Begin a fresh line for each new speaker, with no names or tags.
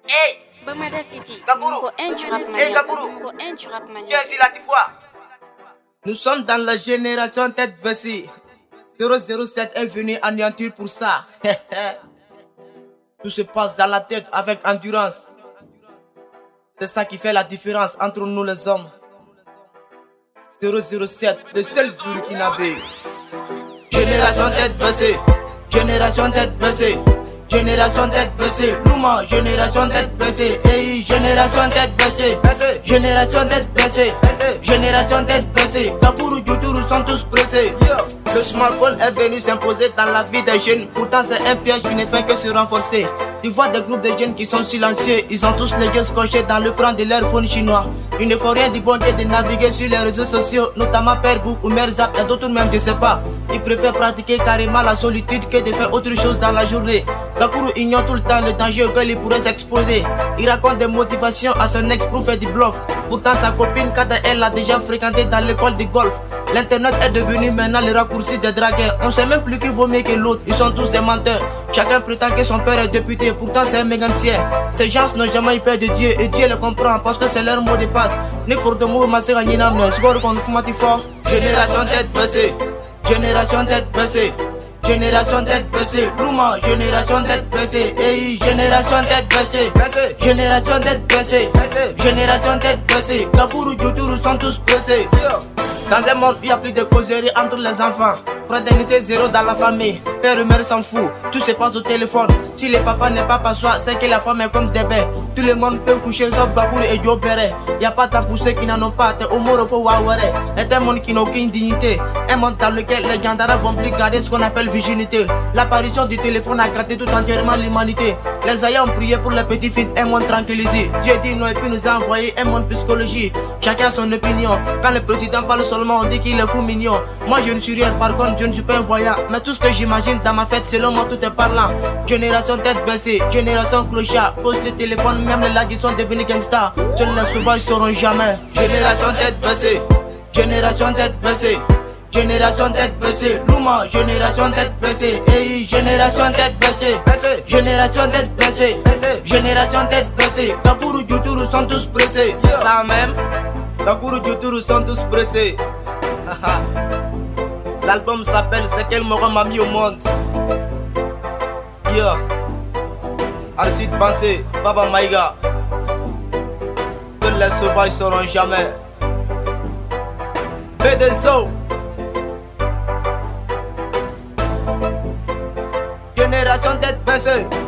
Hey,
Bamada City.
Gaburu.
Pour un du rap
Hey,
mania.
Gaburu.
Pour un du rap mania.
Viens ici là, tu vois. Nous sommes dans la génération tête baissée. 007 est venu anéantir pour ça. Tout se passe dans la tête avec endurance. C'est ça qui fait la différence entre nous les hommes. 007, le seul burkinabé. Génération tête baissée. Génération tête baissée. Génération tête baissée, Louma, génération tête baissée, hey, génération tête baissée, génération tête baissée, génération tête baissée, Gaburu, Djouturu sont tous pressés. Le smartphone est venu s'imposer dans la vie des jeunes, pourtant c'est un piège qui ne fait que se renforcer. Tu vois des groupes de jeunes qui sont silencieux, ils ont tous les yeux scotchés dans l'écran de leur phone chinois. Ils ne font rien du bon Dieu de naviguer sur les réseaux sociaux, notamment Perbook ou Merzap et d'autres même je sais pas. Ils préfèrent pratiquer carrément la solitude que de faire autre chose dans la journée. Gakuru ignore tout le temps le danger auquel il pourrait s'exposer. Il raconte des motivations à son ex pour faire du bluff. Pourtant sa copine quand elle l'a déjà fréquenté dans l'école de golf. L'internet est devenu maintenant le raccourci des dragueurs. On sait même plus qui vaut mieux que l'autre, ils sont tous des menteurs. Chacun prétend que son père est député, pourtant c'est un mécanicien. Ces gens n'ont jamais eu peur de Dieu et Dieu les comprend parce que c'est leur mot de passe. Ni for de mots, ma sœur Ninamne, score contre Kumatifo. Génération tête baissée, génération tête baissée. Génération tête baissée, Louma, génération tête baissée, hey, génération tête baissée, génération tête baissée, génération tête baissée, Gaburu, Djouturu sont tous pressés. Dans un monde où il n'y a plus de causerie entre les enfants, fraternité zéro dans la famille, père et mère s'en fout, tout se passe au téléphone. Si le papa n'est pas passoire, c'est que la femme est comme des bêtes. Tout le monde peut coucher sauf Gaburu et Joe Beret. Y'a pas tant pour ceux qui n'en ont pas, t'es au mot faut wawere. C'est un monde qui n'a aucune dignité, un monde dans lequel les gendarmes vont plus garder ce qu'on appelle virginité. L'apparition du téléphone a gratté tout entièrement l'humanité. Les aïeux ont prié pour les petits-fils, un monde tranquillisé. Dieu dit non et puis nous a envoyé un monde psychologie. Chacun son opinion. Quand le président parle seulement, on dit qu'il est fou mignon. Moi je ne suis rien, par contre je ne suis pas un voyant. Mais tout ce que j'imagine dans ma fête, selon moi tout est parlant. Génération tête baissée, génération clochard. Cause de téléphone, même les lags sont devenus gangsters. Seuls les sauvages sauront jamais. Génération tête baissée, génération tête baissée. Génération tête baissée, Louma, génération tête baissée, hey, génération tête baissée, génération tête baissée, génération tête baissée, Gaburu, Djouturu sont tous pressés. Ça même, Gaburu, Djouturu sont tous pressés. L'album s'appelle C'est quel moron m'a mis au monde. Yeah, Arcide Pensé, Baba Maïga. Que les sauvages seront jamais. BDSO. Génération tête baissée.